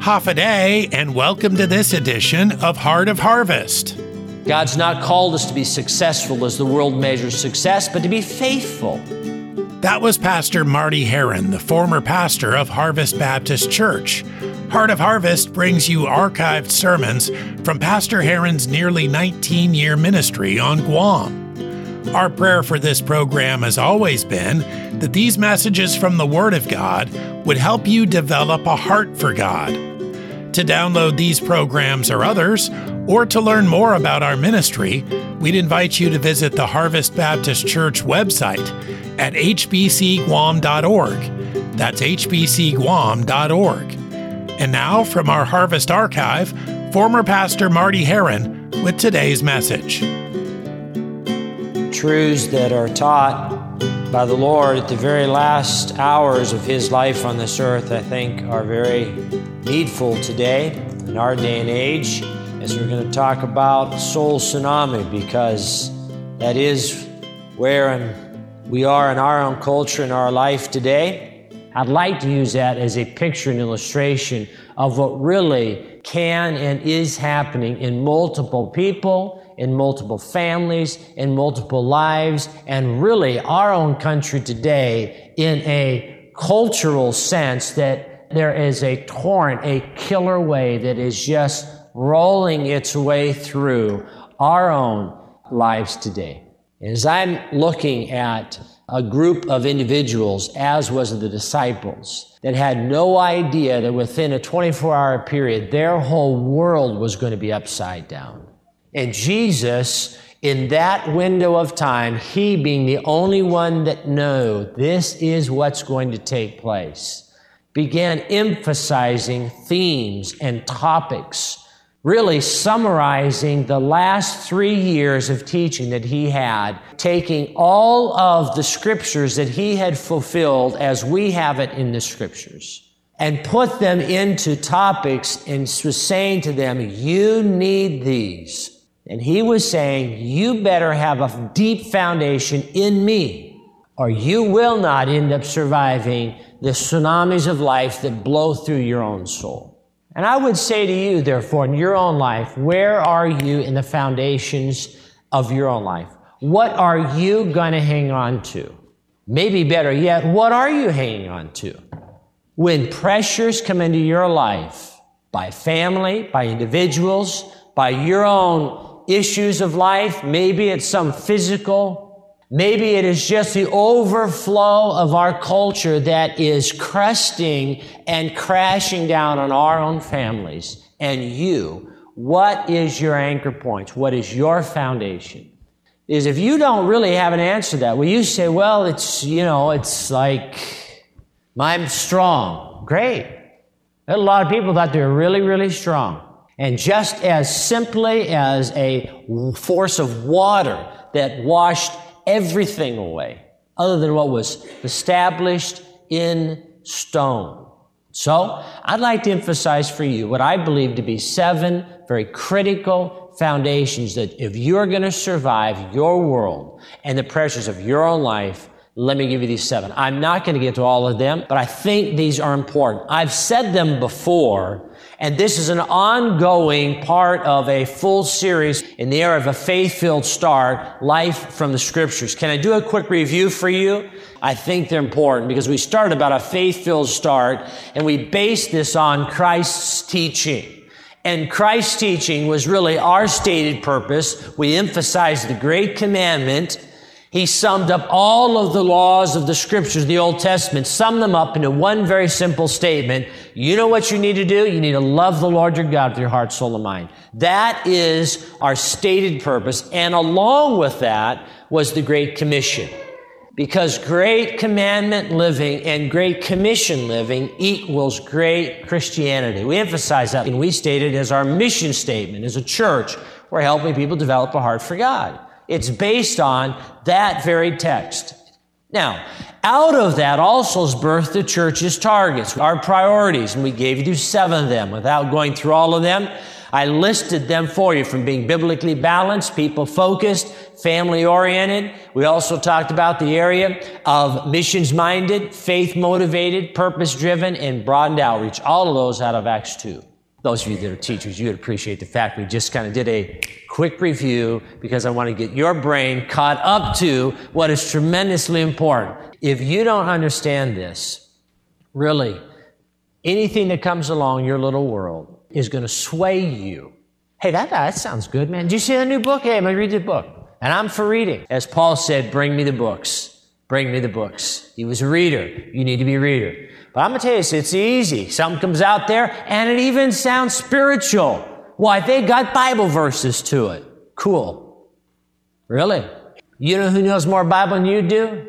Hafa and welcome to this edition of Heart of Harvest. God's not called us to be successful as the world measures success, but to be faithful. That was Pastor Marty Heron, the former pastor of Harvest Baptist Church. Heart of Harvest brings you archived sermons from Pastor Heron's nearly 19-year ministry on Guam. Our prayer for this program has always been that these messages from the Word of God would help you develop a heart for God. To download these programs or others, or to learn more about our ministry, we'd invite you to visit the Harvest Baptist Church website at hbcguam.org. That's hbcguam.org. And now, from our Harvest Archive, former Pastor Marty Heron with today's message. Truths that are taught by the Lord at the very last hours of His life on this earth, I think, are very needful today in our day and age, as we're going to talk about soul tsunami, because that is where we are in our own culture, in our life today. I'd like to use that as a picture and illustration of what really can and is happening in multiple people, in multiple families, in multiple lives, and really our own country today in a cultural sense, that there is a torrent, a killer wave that is just rolling its way through our own lives today. As I'm looking at a group of individuals, as was the disciples, that had no idea that within a 24-hour period, their whole world was going to be upside down. And Jesus, in that window of time, He being the only one that knew this is what's going to take place, began emphasizing themes and topics, really summarizing the last 3 years of teaching that He had, taking all of the scriptures that He had fulfilled as we have it in the scriptures, and put them into topics and was saying to them, you need these. And He was saying, you better have a deep foundation in me, or you will not end up surviving the tsunamis of life that blow through your own soul. And I would say to you, therefore, in your own life, where are you in the foundations of your own life? What are you going to hang on to? Maybe better yet, what are you hanging on to? When pressures come into your life, by family, by individuals, by your own issues of life, maybe it's some physical, maybe it is just the overflow of our culture that is crusting and crashing down on our own families and you. What is your anchor points? What is your foundation? Is if you don't really have an answer to that, well, you say, well, it's like, I'm strong. Great. There's a lot of people that they're really, really strong. And just as simply as a force of water that washed everything away, other than what was established in stone. So, I'd like to emphasize for you what I believe to be 7 very critical foundations that if you're going to survive your world and the pressures of your own life, let me give you these 7. I'm not going to get to all of them, but I think these are important. I've said them before, and this is an ongoing part of a full series in the era of a faith-filled start, Life from the Scriptures. Can I do a quick review for you? I think they're important because we started about a faith-filled start, and we based this on Christ's teaching. And Christ's teaching was really our stated purpose. We emphasized the Great Commandment. He summed up all of the laws of the Scriptures, the Old Testament, summed them up into one very simple statement. You know what you need to do? You need to love the Lord your God with your heart, soul, and mind. That is our stated purpose. And along with that was the Great Commission. Because Great Commandment living and Great Commission living equals great Christianity. We emphasize that, and we state it as our mission statement as a church. We're helping people develop a heart for God. It's based on that very text. Now, out of that also is birthed the church's targets, our priorities, and we gave you 7 of them. Without going through all of them, I listed them for you, from being biblically balanced, people-focused, family-oriented. We also talked about the area of missions-minded, faith-motivated, purpose-driven, and broadened outreach. All of those out of Acts 2. Those of you that are teachers, you would appreciate the fact we just kind of did a quick review because I want to get your brain caught up to what is tremendously important. If you don't understand this, really, anything that comes along your little world is going to sway you. Hey, that sounds good, man. Did you see that new book? Hey, I'm going to read the book. And I'm for reading. As Paul said, bring me the books. Bring me the books. He was a reader. You need to be a reader. But I'm going to tell you, it's easy. Something comes out there, and it even sounds spiritual. Why, they got Bible verses to it. Cool. Really? You know who knows more Bible than you do?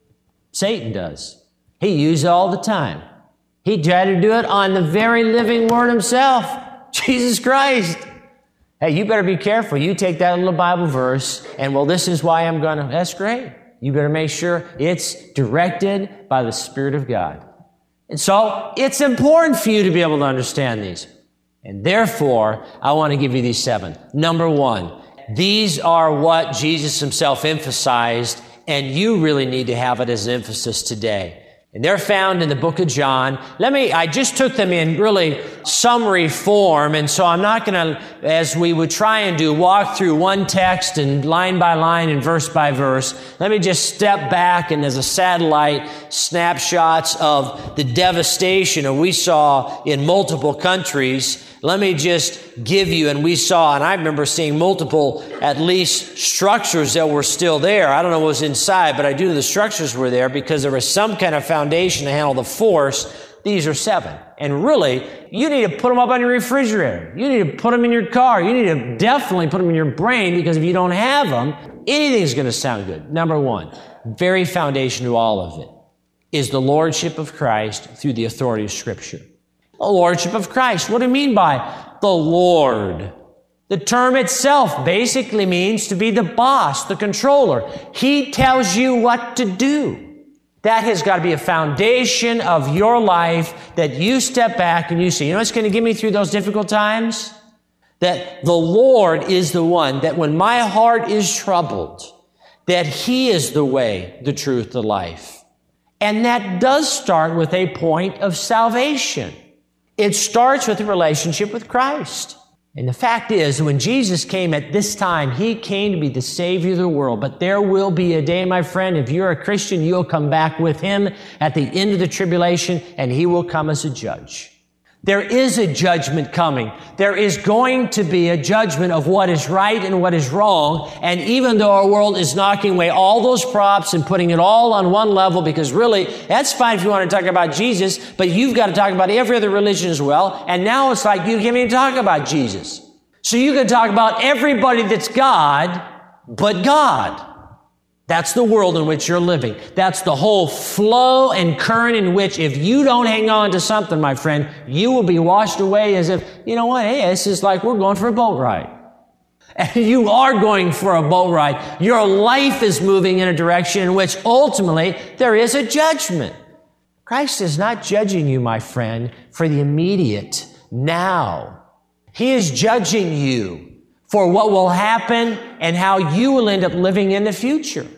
Satan does. He uses it all the time. He tried to do it on the very living Word himself, Jesus Christ. Hey, you better be careful. You take that little Bible verse, and well, this is why I'm going to. That's great. You better make sure it's directed by the Spirit of God. And so it's important for you to be able to understand these. And therefore, I want to give you these 7. Number 1, these are what Jesus himself emphasized, and you really need to have it as an emphasis today. And they're found in the book of John. I just took them in really summary form, and so I'm not going to, as we would try and do, walk through one text and line by line and verse by verse. Let me just step back, and as a satellite, snapshots of the devastation that we saw in multiple countries. Let me just give you, and we saw, and I remember seeing multiple, at least, structures that were still there. I don't know what was inside, but I do know the structures were there because there was some kind of foundation to handle the force. These are 7. And really, you need to put them up on your refrigerator. You need to put them in your car. You need to definitely put them in your brain, because if you don't have them, anything's going to sound good. Number 1, very foundation to all of it, is the lordship of Christ through the authority of Scripture. The lordship of Christ. What do you mean by the Lord? The term itself basically means to be the boss, the controller. He tells you what to do. That has got to be a foundation of your life, that you step back and you say, you know what's going to get me through those difficult times? That the Lord is the one, that when my heart is troubled, that He is the way, the truth, the life. And that does start with a point of salvation. It starts with a relationship with Christ. And the fact is, when Jesus came at this time, He came to be the Savior of the world. But there will be a day, my friend, if you're a Christian, you'll come back with Him at the end of the tribulation, and He will come as a judge. There is a judgment coming. There is going to be a judgment of what is right and what is wrong. And even though our world is knocking away all those props and putting it all on one level, because really, that's fine if you want to talk about Jesus, but you've got to talk about every other religion as well. And now it's like you can't even talk about Jesus. So you can talk about everybody that's God, but God. That's the world in which you're living. That's the whole flow and current in which, if you don't hang on to something, my friend, you will be washed away as if, you know what, hey, this is like we're going for a boat ride. And you are going for a boat ride. Your life is moving in a direction in which ultimately there is a judgment. Christ is not judging you, my friend, for the immediate now. He is judging you for what will happen and how you will end up living in the future.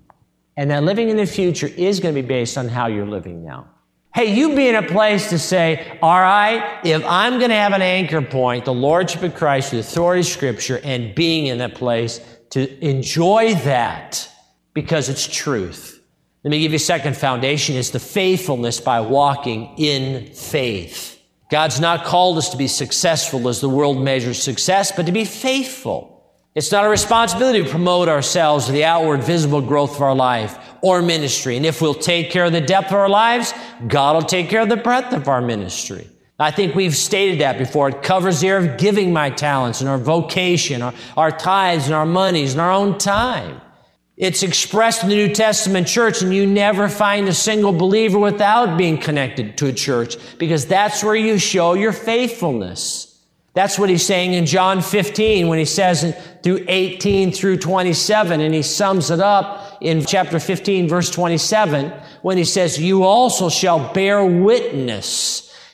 And that living in the future is going to be based on how you're living now. Hey, you be in a place to say, all right, if I'm going to have an anchor point, the Lordship of Christ, the authority of Scripture, and being in that place, to enjoy that because it's truth. Let me give you a second foundation. It's the faithfulness by walking in faith. God's not called us to be successful as the world measures success, but to be faithful. It's not a responsibility to promote ourselves to the outward visible growth of our life or ministry. And if we'll take care of the depth of our lives, God will take care of the breadth of our ministry. I think we've stated that before. It covers the area of giving my talents and our vocation, our tithes and our monies and our own time. It's expressed in the New Testament church, and you never find a single believer without being connected to a church, because that's where you show your faithfulness. That's what he's saying in John 15 when he says through 18 through 27, and he sums it up in chapter 15, verse 27, when he says, you also shall bear witness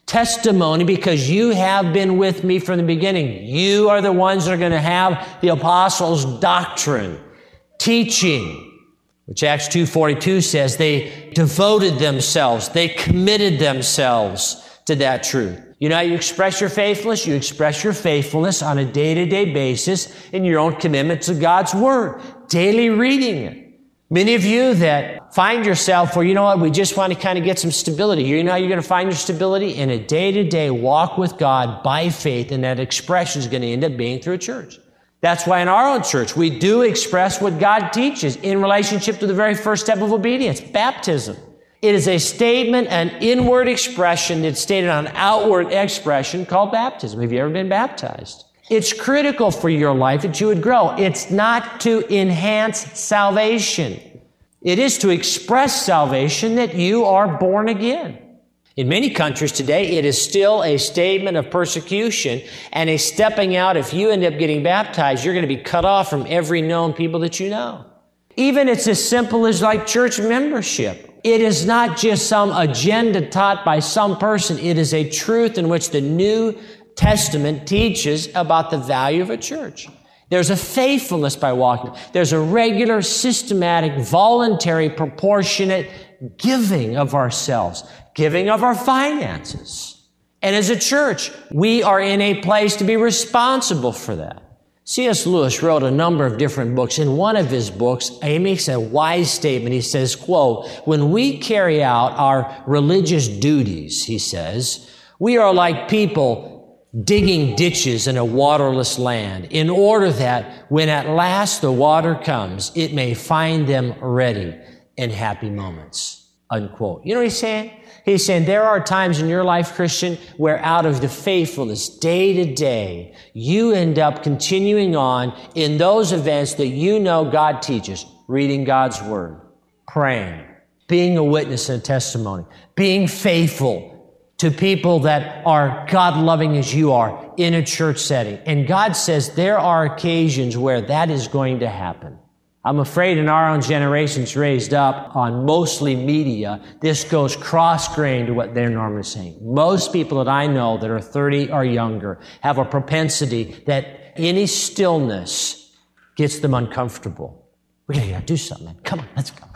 testimony because you have been with me from the beginning. You are the ones that are going to have the apostles' doctrine, teaching, which Acts 2:42 says they devoted themselves, they committed themselves to that truth. You know how you express your faithfulness? You express your faithfulness on a day-to-day basis in your own commitment to God's Word, daily reading it. Many of you that find yourself where, you know what, we just want to kind of get some stability. You know how you're going to find your stability? In a day-to-day walk with God by faith, and that expression is going to end up being through a church. That's why in our own church, we do express what God teaches in relationship to the very first step of obedience, baptism. It is a statement, an inward expression that's stated on an outward expression called baptism. Have you ever been baptized? It's critical for your life that you would grow. It's not to enhance salvation. It is to express salvation that you are born again. In many countries today, it is still a statement of persecution and a stepping out. If you end up getting baptized, you're going to be cut off from every known people that you know. Even it's as simple as like church membership. It is not just some agenda taught by some person. It is a truth in which the New Testament teaches about the value of a church. There's a faithfulness by walking. There's a regular, systematic, voluntary, proportionate giving of ourselves, giving of our finances. And as a church, we are in a place to be responsible for that. C.S. Lewis wrote a number of different books. In one of his books, he makes a wise statement. He says, quote, "When we carry out our religious duties," he says, "we are like people digging ditches in a waterless land in order that when at last the water comes, it may find them ready in happy moments," unquote. You know what he's saying? He's saying there are times in your life, Christian, where out of the faithfulness, day to day, you end up continuing on in those events that you know God teaches, reading God's Word, praying, being a witness and a testimony, being faithful to people that are God-loving as you are in a church setting. And God says there are occasions where that is going to happen. I'm afraid in our own generations raised up on mostly media, this goes cross-grained to what they're normally saying. Most people that I know that are 30 or younger have a propensity that any stillness gets them uncomfortable. We gotta do something, man. Come on, let's go.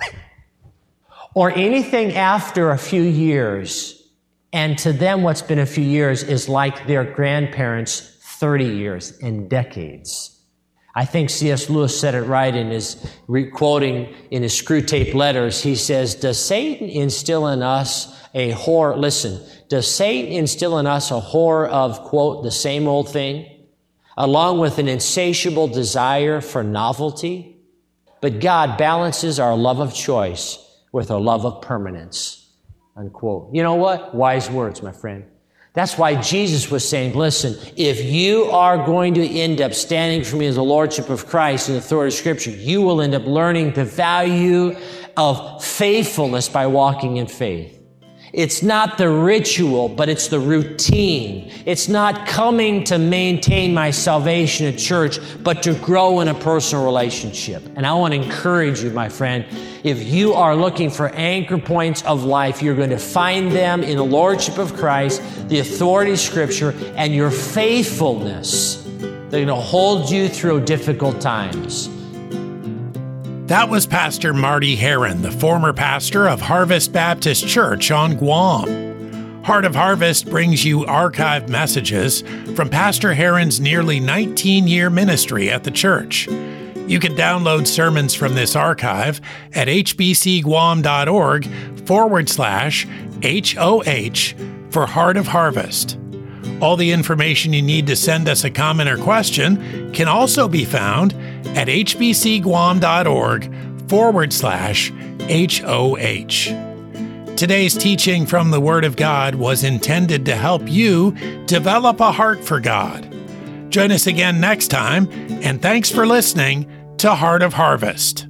Or anything after a few years, and to them what's been a few years is like their grandparents' 30 years and decades. I think C.S. Lewis said it right in his quoting in his Screw Tape Letters. He says, does Satan instill in us a horror of, quote, the same old thing, along with an insatiable desire for novelty? But God balances our love of choice with our love of permanence, unquote. You know what? Wise words, my friend. That's why Jesus was saying, listen, if you are going to end up standing for me as the Lordship of Christ and the authority of Scripture, you will end up learning the value of faithfulness by walking in faith. It's not the ritual, but it's the routine. It's not coming to maintain my salvation at church, but to grow in a personal relationship. And I want to encourage you, my friend, if you are looking for anchor points of life, you're going to find them in the Lordship of Christ, the authority of Scripture, and your faithfulness. They're going to hold you through difficult times. That was Pastor Marty Heron, the former pastor of Harvest Baptist Church on Guam. Heart of Harvest brings you archived messages from Pastor Heron's nearly 19-year ministry at the church. You can download sermons from this archive at hbcguam.org/HOH for Heart of Harvest. All the information you need to send us a comment or question can also be found at hbcguam.org/HOH. Today's teaching from the Word of God was intended to help you develop a heart for God. Join us again next time, and thanks for listening to Heart of Harvest.